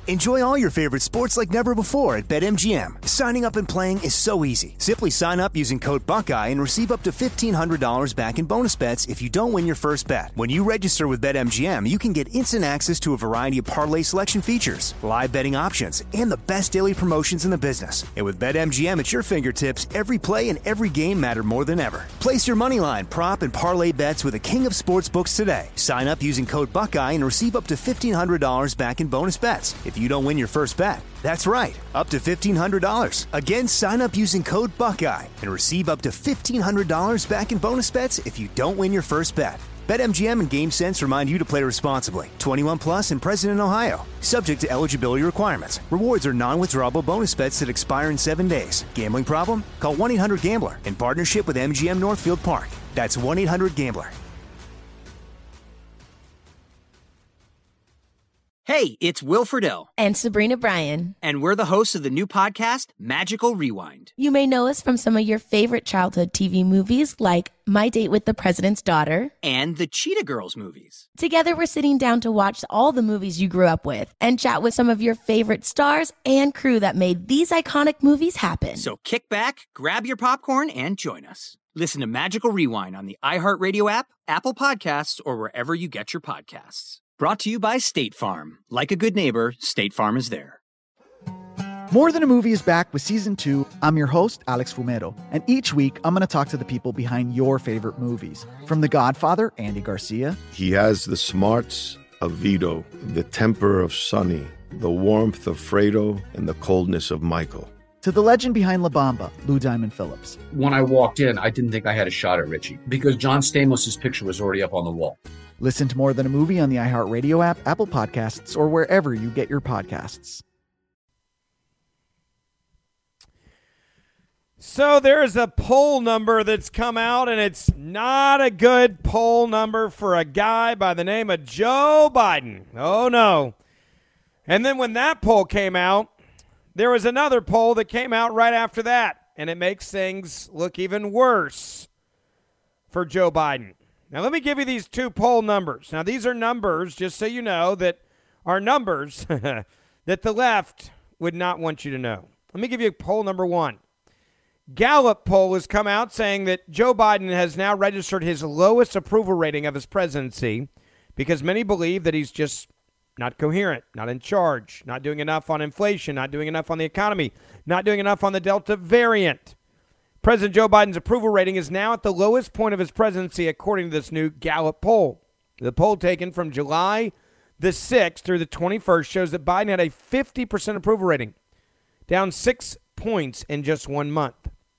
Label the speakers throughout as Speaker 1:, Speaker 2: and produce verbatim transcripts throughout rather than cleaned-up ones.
Speaker 1: Enjoy all your favorite sports like never before at BetMGM. Signing up and playing is so easy. Simply sign up using code Buckeye and receive up to fifteen hundred dollars back in bonus bets if you don't win your first bet. When you register with BetMGM, you can get instant access to a variety of parlay selection features, live betting options, and the best daily promotions in the business. And with BetMGM at your fingertips, every play and every game matter more than ever. Place your moneyline, prop, and parlay bets with the king of sportsbooks today. Sign up using code Buckeye and receive up to fifteen hundred dollars back in bonus bets if you don't win your first bet. That's right, up to fifteen hundred dollars. Again, sign up using code Buckeye and receive up to fifteen hundred dollars back in bonus bets if you don't win your first bet. BetMGM and GameSense remind you to play responsibly. twenty-one plus and present in Ohio. Subject to eligibility requirements. Rewards are non-withdrawable bonus bets that expire in seven days. Gambling problem? Call one eight hundred gambler in partnership with M G M Northfield Park. That's one eight hundred gambler.
Speaker 2: Hey, it's Will Friedle.
Speaker 3: And Sabrina Bryan.
Speaker 2: And we're the hosts of the new podcast, Magical Rewind.
Speaker 3: You may know us from some of your favorite childhood T V movies like My Date with the President's Daughter.
Speaker 2: And the Cheetah Girls movies.
Speaker 3: Together, we're sitting down to watch all the movies you grew up with and chat with some of your favorite stars and crew that made these iconic movies happen.
Speaker 2: So kick back, grab your popcorn, and join us. Listen to Magical Rewind on the iHeartRadio app, Apple Podcasts, or wherever you get your podcasts. Brought to you by State Farm. Like a good neighbor, State Farm is there.
Speaker 4: More Than a Movie is back with season two. I'm your host, Alex Fumero, and each week I'm going to talk to the people behind your favorite movies. From The Godfather, Andy Garcia.
Speaker 5: He has the smarts of Vito, the temper of Sonny, the warmth of Fredo, and the coldness of Michael.
Speaker 4: To the legend behind La Bamba, Lou Diamond Phillips.
Speaker 6: When I walked in, I didn't think I had a shot at Richie because John Stamos' picture was already up on the wall.
Speaker 4: Listen to More Than a Movie on the iHeartRadio app, Apple Podcasts, or wherever you get your podcasts.
Speaker 7: So there's a poll number that's come out, and it's not a good poll number for a guy by the name of Joe Biden. Oh, no. And then when that poll came out, there was another poll that came out right after that, and it makes things look even worse for Joe Biden. Now, let me give you these two poll numbers. Now, these are numbers, just so you know, that are numbers that the left would not want you to know. Let me give you poll number one. Gallup poll has come out saying that Joe Biden has now registered his lowest approval rating of his presidency because many believe that he's just not coherent, not in charge, not doing enough on inflation, not doing enough on the economy, not doing enough on the Delta variant. President Joe Biden's approval rating is now at the lowest point of his presidency, according to this new Gallup poll. The poll taken from July the sixth through the twenty-first shows that Biden had a fifty percent approval rating, down six points in just one month.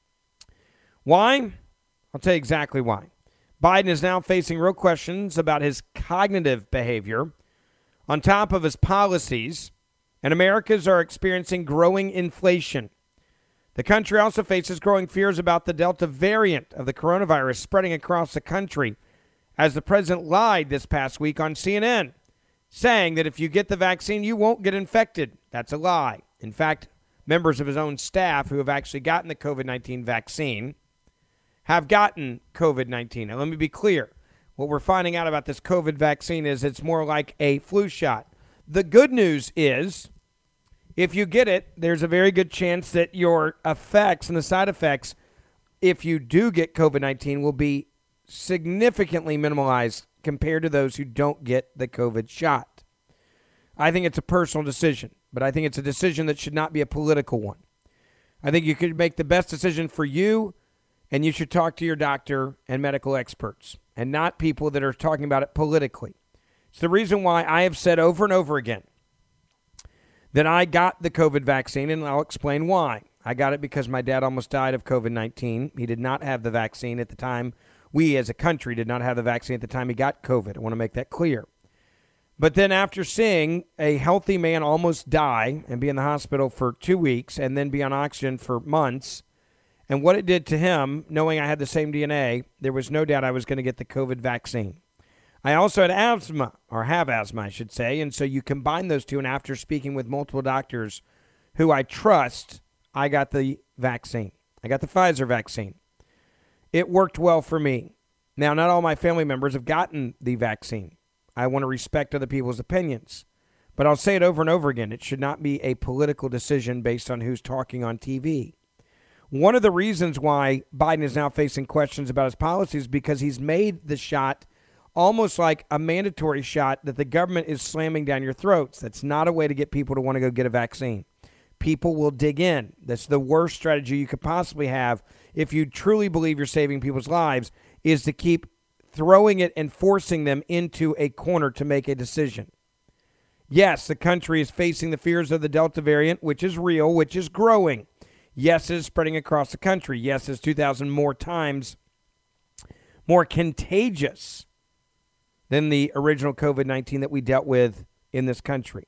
Speaker 7: Why? I'll tell you exactly why. Biden is now facing real questions about his cognitive behavior on top of his policies, and Americans are experiencing growing inflation. The country also faces growing fears about the Delta variant of the coronavirus spreading across the country, as the president lied this past week on C N N, saying that if you get the vaccine, you won't get infected. That's a lie. In fact, members of his own staff who have actually gotten the covid nineteen vaccine have gotten covid nineteen. Now, let me be clear. What we're finding out about this COVID vaccine is it's more like a flu shot. The good news is, if you get it, there's a very good chance that your effects and the side effects, if you do get covid nineteen, will be significantly minimalized compared to those who don't get the COVID shot. I think it's a personal decision, but I think it's a decision that should not be a political one. I think you could make the best decision for you, and you should talk to your doctor and medical experts, and not people that are talking about it politically. It's the reason why I have said over and over again that I got the COVID vaccine, and I'll explain why. I got it because my dad almost died of covid nineteen. He did not have the vaccine at the time. We as a country did not have the vaccine at the time he got COVID. I want to make that clear. But then after seeing a healthy man almost die and be in the hospital for two weeks and then be on oxygen for months, and what it did to him, knowing I had the same D N A, there was no doubt I was going to get the COVID vaccine. I also had asthma, or have asthma, I should say, and so you combine those two, and after speaking with multiple doctors who I trust, I got the vaccine. I got the Pfizer vaccine. It worked well for me. Now, not all my family members have gotten the vaccine. I want to respect other people's opinions. But I'll say it over and over again. It should not be a political decision based on who's talking on T V. One of the reasons why Biden is now facing questions about his policies is because he's made the shot almost like a mandatory shot that the government is slamming down your throats. That's not a way to get people to want to go get a vaccine. People will dig in. That's the worst strategy you could possibly have if you truly believe you're saving people's lives, is to keep throwing it and forcing them into a corner to make a decision. Yes, the country is facing the fears of the Delta variant, which is real, which is growing. Yes, it is spreading across the country. Yes, it's two thousand more times more contagious than the original COVID nineteen that we dealt with in this country.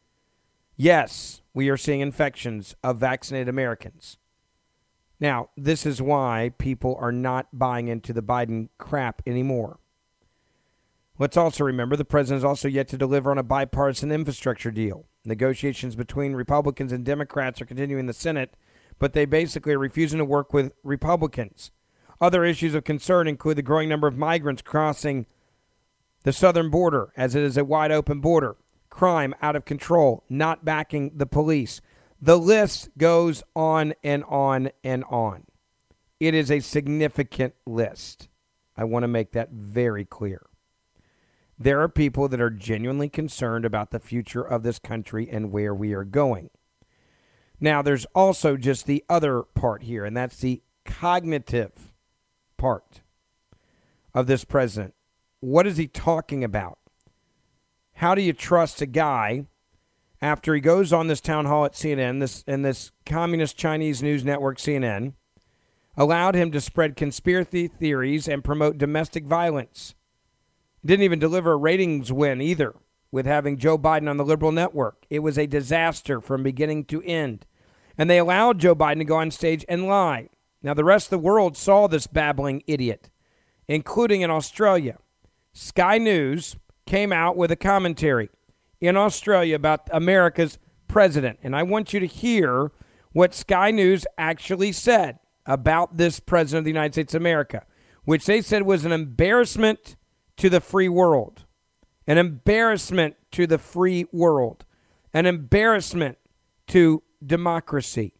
Speaker 7: Yes, we are seeing infections of vaccinated Americans. Now, this is why people are not buying into the Biden crap anymore. Let's also remember the president is also yet to deliver on a bipartisan infrastructure deal. Negotiations between Republicans and Democrats are continuing in the Senate, but they basically are refusing to work with Republicans. Other issues of concern include the growing number of migrants crossing the southern border, as it is a wide open border, crime out of control, not backing the police. The list goes on and on and on. It is a significant list. I want to make that very clear. There are people that are genuinely concerned about the future of this country and where we are going. Now, there's also just the other part here, and that's the cognitive part of this president. What is he talking about? How do you trust a guy after he goes on this town hall at C N N, this and this communist Chinese news network C N N, allowed him to spread conspiracy theories and promote domestic violence? Didn't even deliver a ratings win either with having Joe Biden on the liberal network. It was a disaster from beginning to end. And they allowed Joe Biden to go on stage and lie. Now, the rest of the world saw this babbling idiot, including in Australia. Sky News came out with a commentary in Australia about America's president. And I want you to hear what Sky News actually said about this president of the United States of America, which they said was an embarrassment to the free world, an embarrassment to the free world, an embarrassment to democracy.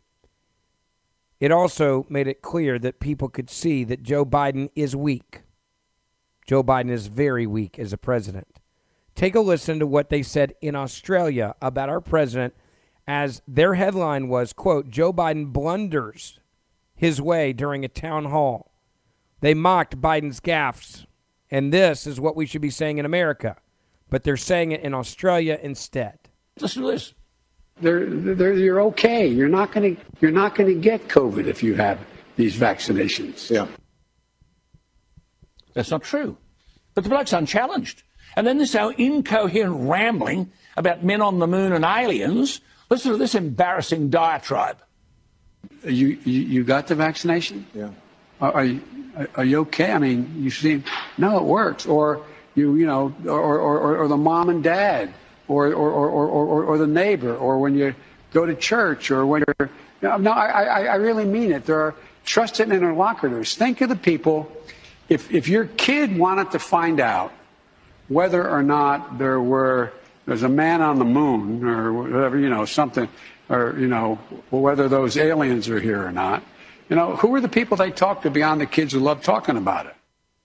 Speaker 7: It also made it clear that people could see that Joe Biden is weak. Joe Biden is very weak as a president. Take a listen to what they said in Australia about our president, as their headline was, quote, Joe Biden blunders his way during a town hall. They mocked Biden's gaffes. And this is what we should be saying in America. But they're saying it in Australia instead.
Speaker 8: Listen to this. They're, they're, you're okay. You're not going to you're not going to get COVID if you have these vaccinations. Yeah. That's not true. But the bloke's unchallenged. And then this our incoherent rambling about men on the moon and aliens. Listen to this embarrassing diatribe. You you, you got the vaccination? Yeah. Are, are you are you okay? I mean, you seem no, it works. Or you you know, or or, or the mom and dad, or or, or or or or the neighbor, or when you go to church, or when you're no, no I I, I really mean it. There are trusted interlocutors. Think of the people. If if your kid wanted to find out whether or not there were there's a man on the moon or whatever, you know, something, or you know, whether those aliens are here or not. You know, who are the people they talk to beyond the kids who love talking about it?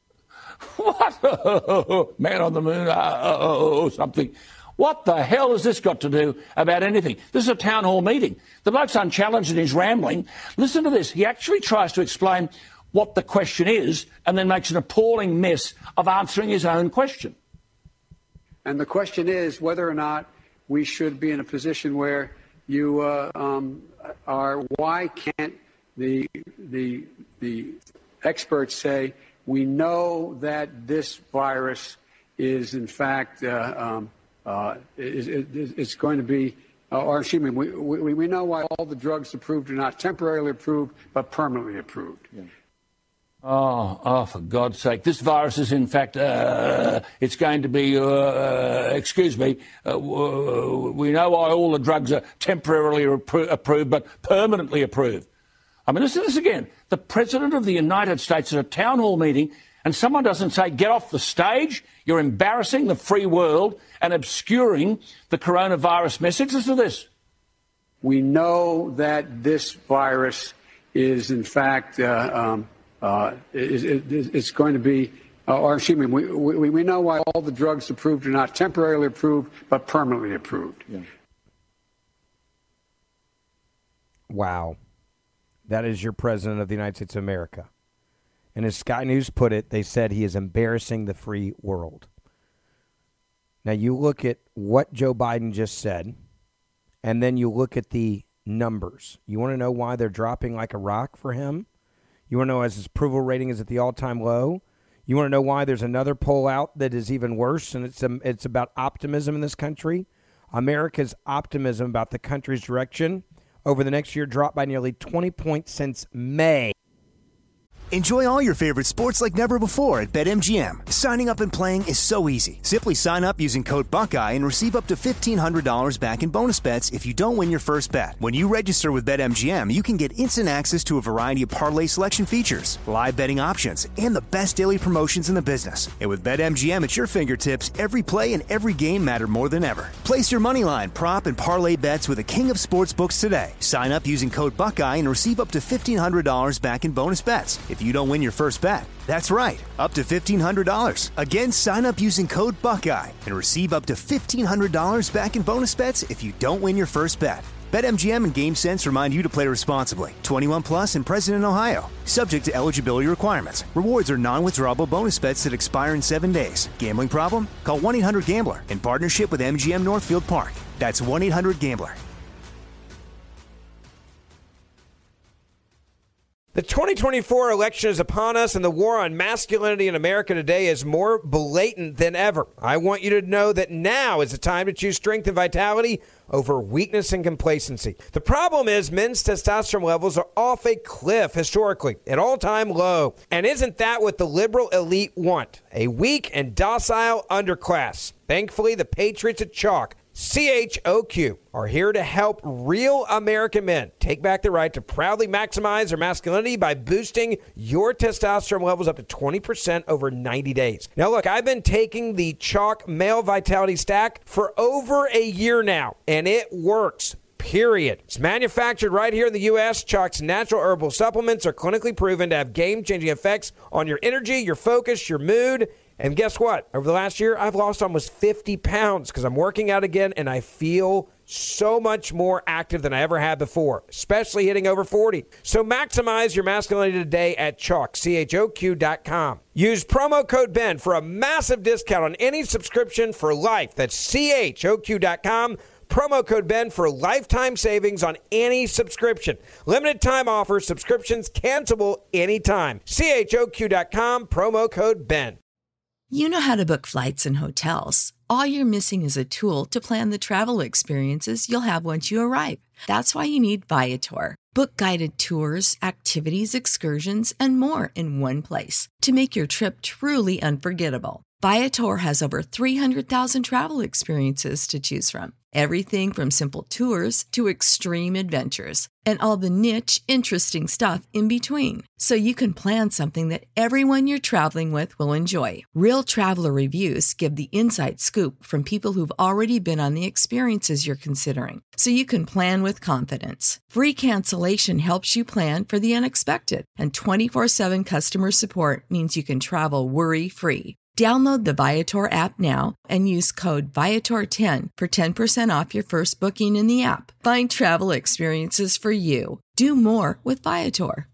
Speaker 8: What? Man on the moon, oh, something. What the hell has this got to do about anything? This is a town hall meeting. The bloke's unchallenged in his rambling. Listen to this. He actually tries to explain what the question is and then makes an appalling mess of answering his own question. And the question is whether or not we should be in a position where you uh, um, are, why can't The the the experts say we know that this virus is in fact uh, um, uh, is, is, is going to be, uh, or excuse me, we, we we know why all the drugs approved are not temporarily approved but permanently approved. Yeah. Oh, oh, for God's sake! This virus is in fact uh, it's going to be. Uh, excuse me. Uh, we know why all the drugs are temporarily appro- approved but permanently approved. I mean, listen to this again. The President of the United States at a town hall meeting and someone doesn't say, get off the stage, you're embarrassing the free world and obscuring the coronavirus message. Listen to this.
Speaker 9: We know that this virus is, in fact, uh, um, uh, is, is, it's going to be, uh, or excuse me, we, we, we know why all the drugs approved are not temporarily approved, but permanently approved. Yeah.
Speaker 7: Wow. That is your president of the United States of America. And as Sky News put it, they said he is embarrassing the free world. Now, you look at what Joe Biden just said, and then you look at the numbers. You want to know why they're dropping like a rock for him? You want to know as his approval rating is at the all-time low? You want to know why there's another poll out that is even worse, and it's, um, it's about optimism in this country? America's optimism about the country's direction over the next year dropped by nearly twenty points since May.
Speaker 1: Enjoy all your favorite sports like never before at BetMGM. Signing up and playing is so easy. Simply sign up using code Buckeye and receive up to fifteen hundred dollars back in bonus bets if you don't win your first bet. When you register with BetMGM, you can get instant access to a variety of parlay selection features, live betting options, and the best daily promotions in the business. And with BetMGM at your fingertips, every play and every game matter more than ever. Place your moneyline, prop, and parlay bets with the king of sportsbooks today. Sign up using code Buckeye and receive up to fifteen hundred dollars back in bonus bets if you don't win your first bet. That's right, up to fifteen hundred dollars. Again, sign up using code Buckeye and receive up to fifteen hundred dollars back in bonus bets if you don't win your first bet. BetMGM and GameSense remind you to play responsibly. twenty-one plus and present in Ohio. Subject to eligibility requirements. Rewards are non-withdrawable bonus bets that expire in seven days. Gambling problem? Call one eight hundred gambler in partnership with M G M Northfield Park. That's one eight hundred gambler.
Speaker 7: The twenty twenty-four election is upon us, and the war on masculinity in America today is more blatant than ever. I want you to know that now is the time to choose strength and vitality over weakness and complacency. The problem is men's testosterone levels are off a cliff historically, at all-time low. And isn't that what the liberal elite want? A weak and docile underclass. Thankfully, the patriots at Chalk, C H O Q, are here to help real American men take back the right to proudly maximize their masculinity by boosting your testosterone levels up to twenty percent over ninety days. Now, look, I've been taking the Chalk Male Vitality Stack for over a year now, and it works. Period. It's manufactured right here in the U S Chalk's natural herbal supplements are clinically proven to have game-changing effects on your energy, your focus, your mood. And guess what? Over the last year, I've lost almost fifty pounds because I'm working out again, and I feel so much more active than I ever had before, especially hitting over forty. So maximize your masculinity today at Chalk, C H O Q dot com. Use promo code Ben for a massive discount on any subscription for life. That's C H O Q dot com. Promo code Ben for lifetime savings on any subscription. Limited time offer. Subscriptions cancelable anytime. C H O Q dot com. Promo code Ben.
Speaker 10: You know how to book flights and hotels. All you're missing is a tool to plan the travel experiences you'll have once you arrive. That's why you need Viator. Book guided tours, activities, excursions, and more in one place to make your trip truly unforgettable. Viator has over three hundred thousand travel experiences to choose from. Everything from simple tours to extreme adventures and all the niche, interesting stuff in between. So you can plan something that everyone you're traveling with will enjoy. Real traveler reviews give the inside scoop from people who've already been on the experiences you're considering. So you can plan with confidence. Free cancellation helps you plan for the unexpected. And twenty-four seven customer support means you can travel worry-free. Download the Viator app now and use code Viator ten for ten percent off your first booking in the app. Find travel experiences for you. Do more with Viator.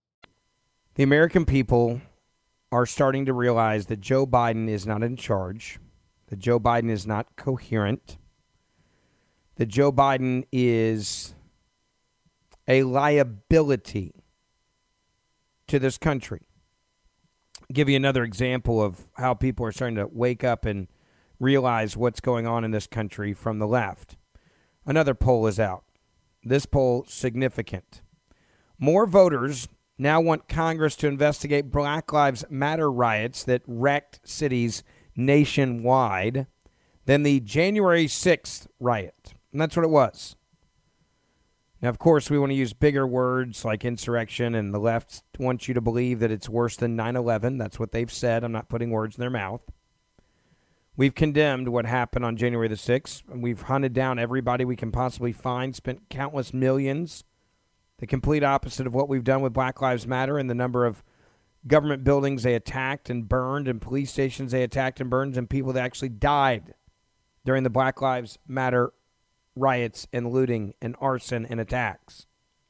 Speaker 7: The American people are starting to realize that Joe Biden is not in charge, that Joe Biden is not coherent, that Joe Biden is a liability to this country. Give you another example of how people are starting to wake up and realize what's going on in this country from the left. Another poll is out. This poll, significant. More voters now want Congress to investigate Black Lives Matter riots that wrecked cities nationwide than the January sixth riot. And that's what it was. Now, of course, we want to use bigger words like insurrection, and the left wants you to believe that it's worse than nine eleven. That's what they've said. I'm not putting words in their mouth. We've condemned what happened on January the sixth, and we've hunted down everybody we can possibly find, spent countless millions, the complete opposite of what we've done with Black Lives Matter and the number of government buildings they attacked and burned and police stations they attacked and burned and people that actually died during the Black Lives Matter riots and looting and arson and attacks.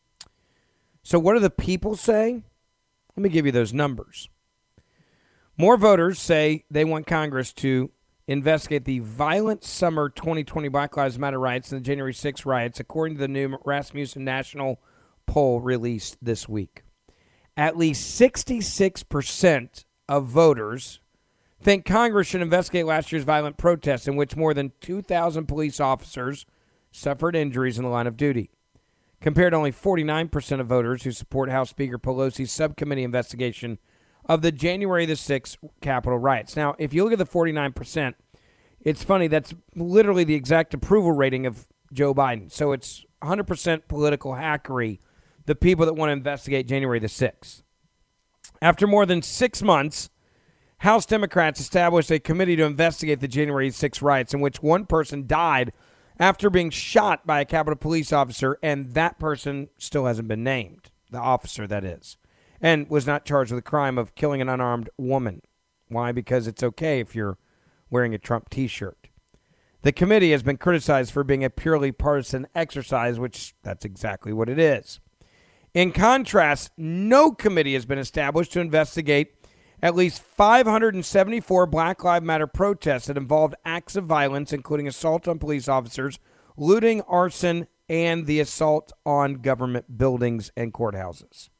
Speaker 7: So what do the people say? Let me give you those numbers. More voters say they want Congress to investigate the violent summer twenty twenty Black Lives Matter riots and the January sixth riots, according to the new Rasmussen National poll released this week. At least sixty-six percent of voters think Congress should investigate last year's violent protests in which more than two thousand police officers suffered injuries in the line of duty, compared to only forty-nine percent of voters who support House Speaker Pelosi's subcommittee investigation of the January the sixth Capitol riots. Now, if you look at the forty-nine percent, it's funny, that's literally the exact approval rating of Joe Biden. So it's one hundred percent political hackery, the people that want to investigate January the sixth. After more than six months, House Democrats established a committee to investigate the January sixth riots in which one person died after being shot by a Capitol Police officer, and that person still hasn't been named, the officer that is, and was not charged with the crime of killing an unarmed woman. Why? Because it's okay if you're wearing a Trump t-shirt. The committee has been criticized for being a purely partisan exercise, which that's exactly what it is. In contrast, no committee has been established to investigate at least five hundred seventy-four Black Lives Matter protests that involved acts of violence, including assault on police officers, looting, arson, and the assault on government buildings and courthouses.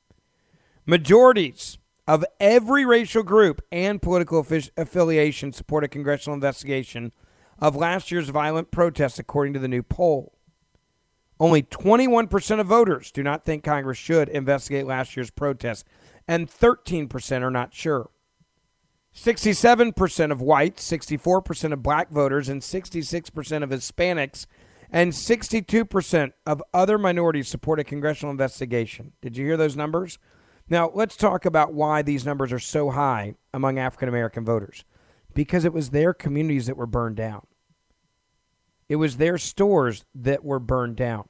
Speaker 7: Majorities of every racial group and political affi- affiliation support a congressional investigation of last year's violent protests, according to the new poll. Only twenty-one percent of voters do not think Congress should investigate last year's protests, and thirteen percent are not sure. sixty-seven percent of whites, sixty-four percent of black voters, and sixty-six percent of Hispanics, and sixty-two percent of other minorities support a congressional investigation. Did you hear those numbers? Now, let's talk about why these numbers are so high among African-American voters. Because it was their communities that were burned down. It was their stores that were burned down.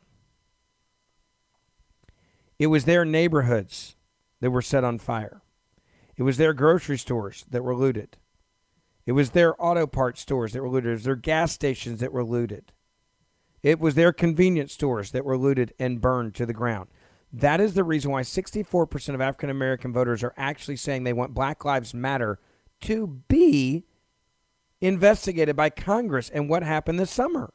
Speaker 7: It was their neighborhoods that were set on fire. It was their grocery stores that were looted. It was their auto parts stores that were looted. It was their gas stations that were looted. It was their convenience stores that were looted and burned to the ground. That is the reason why sixty-four percent of African American voters are actually saying they want Black Lives Matter to be investigated by Congress and what happened this summer.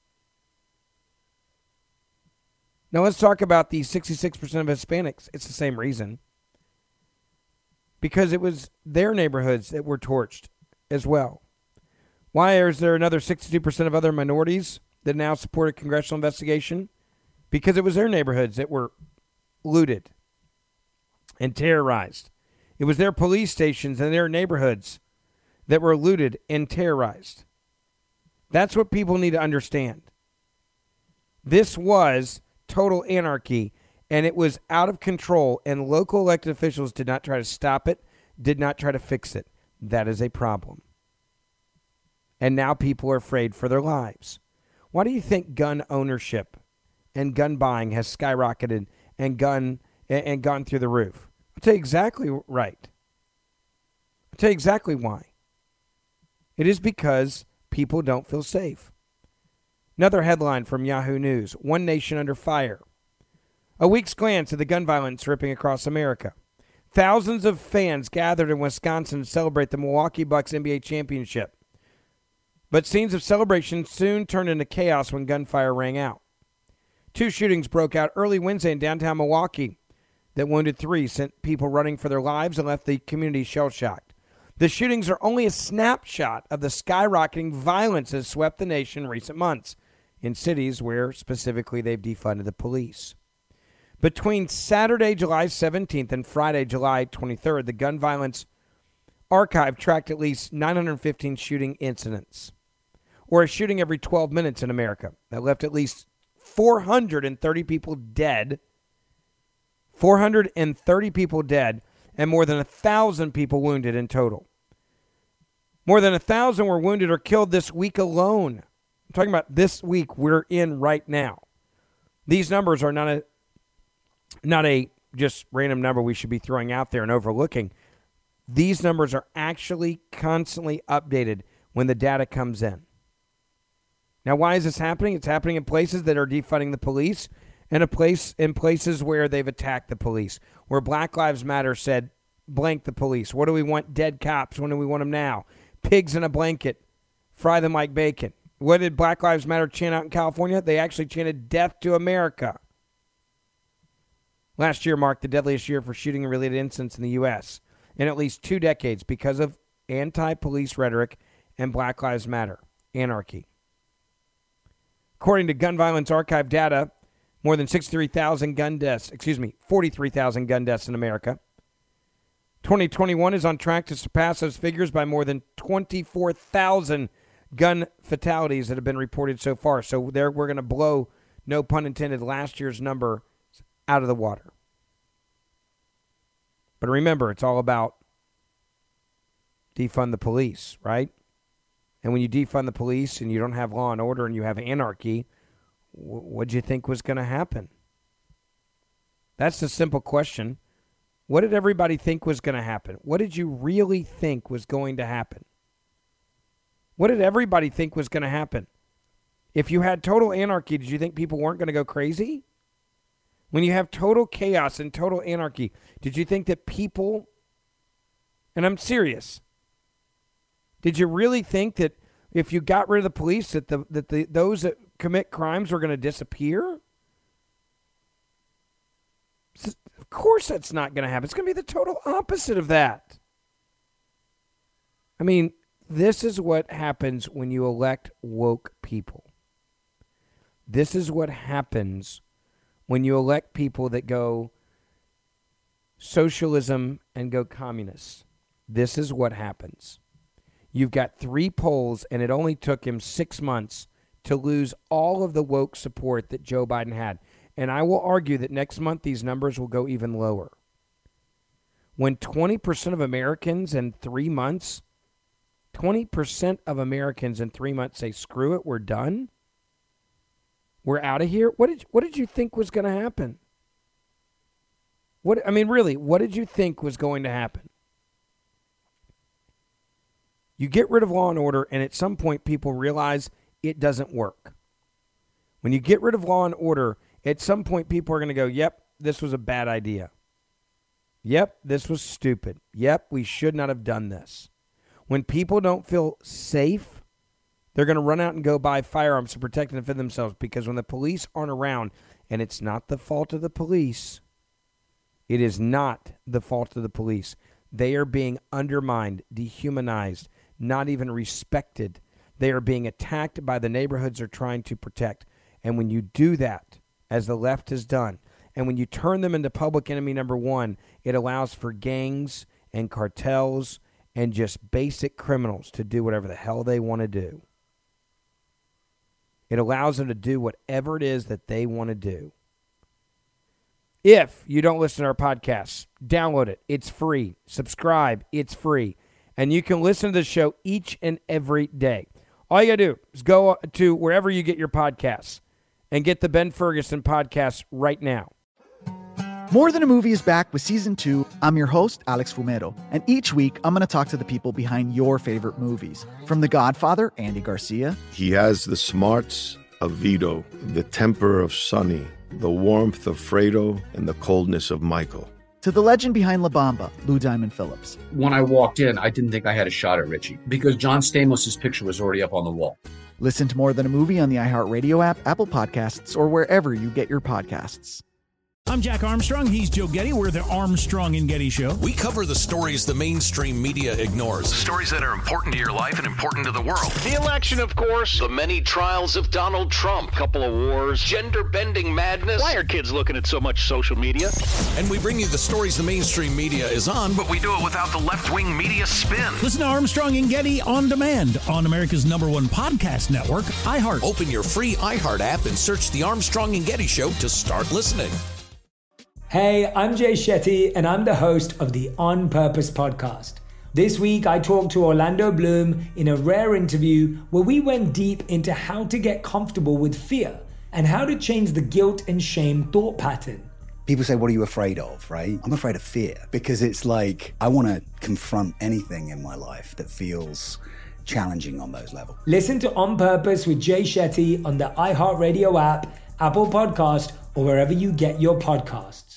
Speaker 7: Now let's talk about the sixty-six percent of Hispanics. It's the same reason. Because it was their neighborhoods that were torched as well. Why is there another sixty-two percent of other minorities that now support a congressional investigation? Because it was their neighborhoods that were looted and terrorized. It was their police stations and their neighborhoods that were looted and terrorized. That's what people need to understand. This was total anarchy, and it was out of control, and local elected officials did not try to stop it, did not try to fix it. That is a problem. And now people are afraid for their lives. Why do you think gun ownership and gun buying has skyrocketed and gun and gone through the roof? I'll tell you exactly right. I'll tell you exactly why. It is because people don't feel safe. Another headline from Yahoo News, One Nation Under Fire. A week's glance at the gun violence ripping across America. Thousands of fans gathered in Wisconsin to celebrate the Milwaukee Bucks N B A championship. But scenes of celebration soon turned into chaos when gunfire rang out. Two shootings broke out early Wednesday in downtown Milwaukee that wounded three, sent people running for their lives, and left the community shell-shocked. The shootings are only a snapshot of the skyrocketing violence that has swept the nation in recent months in cities where specifically they've defunded the police. Between Saturday, July seventeenth and Friday, July twenty-third, the Gun Violence Archive tracked at least nine hundred fifteen shooting incidents, or a shooting every twelve minutes in America. That left at least four hundred thirty people dead. four hundred thirty people dead and more than one thousand people wounded in total. More than one thousand were wounded or killed this week alone. I'm talking about this week we're in right now. These numbers are not a, not a just random number we should be throwing out there and overlooking. These numbers are actually constantly updated when the data comes in. Now, why is this happening? It's happening in places that are defunding the police and a place in places where they've attacked the police, where Black Lives Matter said, blank the police. What do we want? Dead cops. When do we want them now? Pigs in a blanket. Fry them like bacon. What did Black Lives Matter chant out in California? They actually chanted death to America. Last year marked the deadliest year for shooting and related incidents in the U S in at least two decades because of anti-police rhetoric and Black Lives Matter anarchy. According to Gun Violence Archive data, more than sixty-three thousand gun deaths, excuse me, forty-three thousand gun deaths in America. twenty twenty-one is on track to surpass those figures by more than twenty-four thousand gun fatalities that have been reported so far. So there, we're going to blow, no pun intended, last year's number out of the water. But remember, it's all about defund the police, right? And when you defund the police and you don't have law and order and you have anarchy, what did you think was going to happen? That's the simple question. What did everybody think was going to happen? What did you really think was going to happen? What did everybody think was going to happen? If you had total anarchy, did you think people weren't going to go crazy? When you have total chaos and total anarchy, did you think that people, and I'm serious, did you really think that if you got rid of the police, that the that the those that commit crimes were going to disappear? Of course that's not going to happen. It's going to be the total opposite of that. I mean, this is what happens when you elect woke people. This is what happens when you elect people that go socialism and go communist. This is what happens. You've got three polls, and it only took him six months to lose all of the woke support that Joe Biden had. And I will argue that next month these numbers will go even lower. When twenty percent of Americans in three months, twenty percent of Americans in three months say, screw it, we're done. We're out of here. What did what did you think was going to happen? What I mean, really, what did you think was going to happen? You get rid of law and order, and at some point people realize it doesn't work. When you get rid of law and order, at some point people are going to go, yep, this was a bad idea. Yep, this was stupid. Yep, we should not have done this. When people don't feel safe, they're going to run out and go buy firearms to protect and defend themselves, because when the police aren't around, and it's not the fault of the police, it is not the fault of the police. They are being undermined, dehumanized, not even respected. They are being attacked by the neighborhoods they're trying to protect. And when you do that, as the left has done, and when you turn them into public enemy number one, it allows for gangs and cartels and just basic criminals to do whatever the hell they want to do. It allows them to do whatever it is that they want to do. If you don't listen to our podcasts, download it. It's free. Subscribe. It's free. And you can listen to the show each and every day. All you got to do is go to wherever you get your podcasts and get the Ben Ferguson podcast right now.
Speaker 4: More Than a Movie is back with season two. I'm your host, Alex Fumero, and each week I'm going to talk to the people behind your favorite movies. From The Godfather, Andy Garcia.
Speaker 5: He has the smarts of Vito, the temper of Sonny, the warmth of Fredo, and the coldness of Michael.
Speaker 4: To the legend behind La Bamba, Lou Diamond Phillips.
Speaker 6: When I walked in, I didn't think I had a shot at Richie because John Stamos' picture was already up on the wall.
Speaker 4: Listen to More Than a Movie on the iHeartRadio app, Apple Podcasts, or wherever you get your podcasts.
Speaker 11: I'm Jack Armstrong. He's Joe Getty. We're the Armstrong and Getty Show.
Speaker 12: We cover the stories the mainstream media ignores.
Speaker 13: Stories that are important to your life and important to the world.
Speaker 14: The election, of course.
Speaker 13: The many trials of Donald Trump.
Speaker 14: Couple of wars.
Speaker 13: Gender-bending madness.
Speaker 14: Why are kids looking at so much social media?
Speaker 12: And we bring you the stories the mainstream media is on,
Speaker 13: but we do it without the left-wing media spin.
Speaker 11: Listen to Armstrong and Getty on demand on America's number one podcast network, iHeart.
Speaker 12: Open your free iHeart app and search The Armstrong and Getty Show to start listening.
Speaker 15: Hey, I'm Jay Shetty, and I'm the host of the On Purpose podcast. This week, I talked to Orlando Bloom in a rare interview where we went deep into how to get comfortable with fear and how to change the guilt and shame thought pattern.
Speaker 16: People say, what are you afraid of, right? I'm afraid of fear because it's like I want to confront anything in my life that feels challenging on those levels.
Speaker 15: Listen to On Purpose with Jay Shetty on the iHeartRadio app, Apple Podcast, or wherever you get your podcast.